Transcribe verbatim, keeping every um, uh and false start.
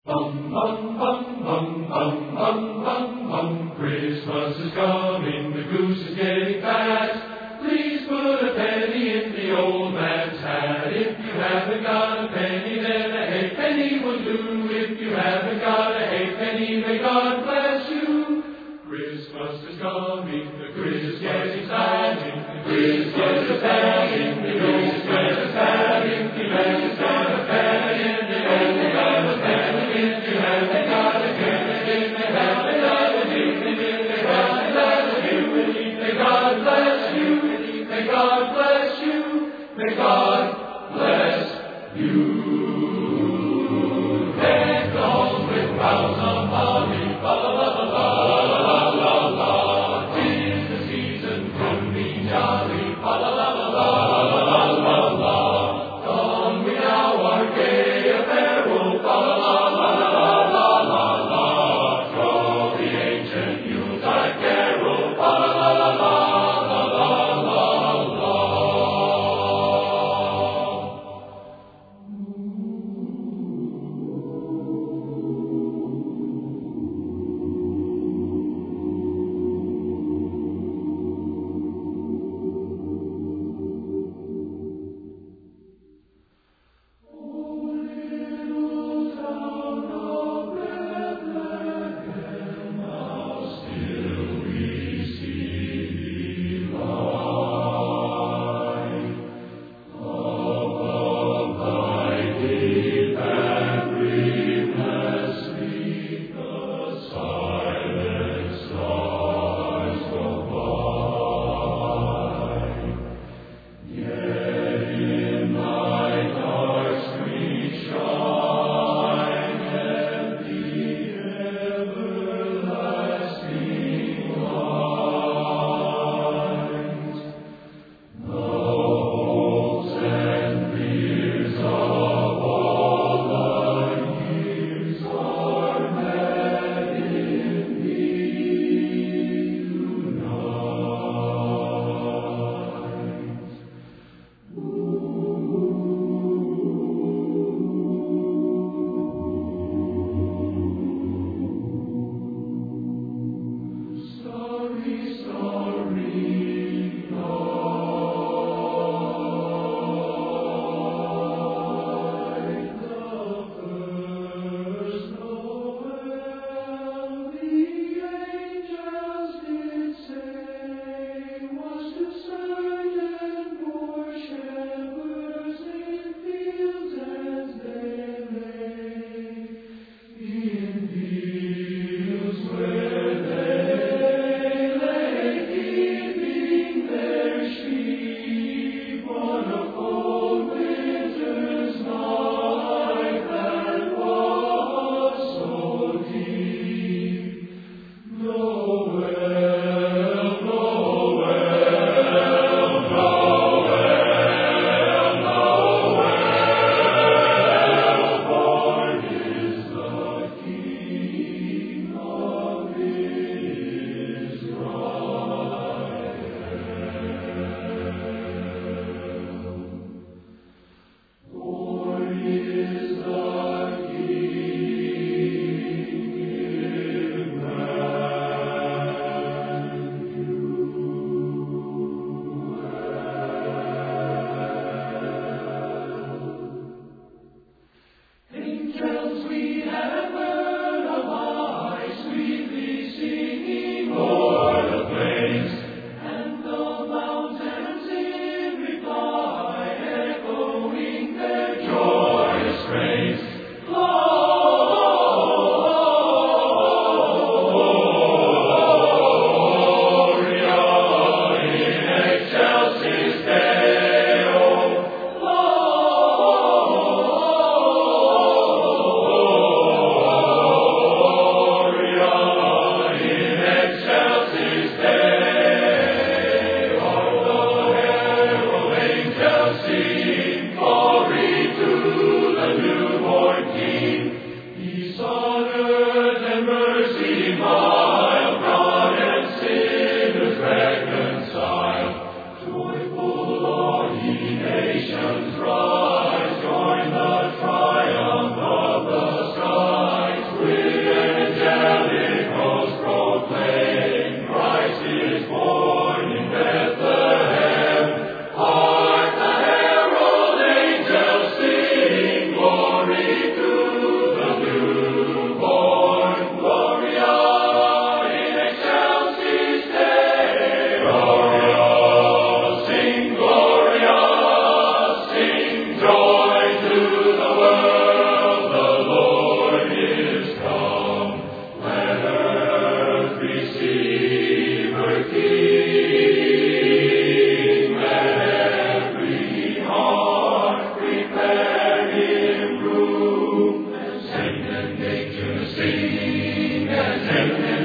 Bum, bum, bum, bum, bum, bum, bum, bum. Christmas is coming, the goose is getting fat. Please put a penny in the old man's hat. If you haven't got a penny, then a halfpenny will do. If you haven't got a halfpenny, may God bless you. Christmas is coming, the goose is getting fat. Christmas is coming, the goose is getting fat. If you haven't got a penny in the old man's hat. If you haven't got a penny, may haven't got a penny, may God bless you. May God bless you. May God bless you. May God bless you. Deck the halls with boughs of holly, Sing and sing.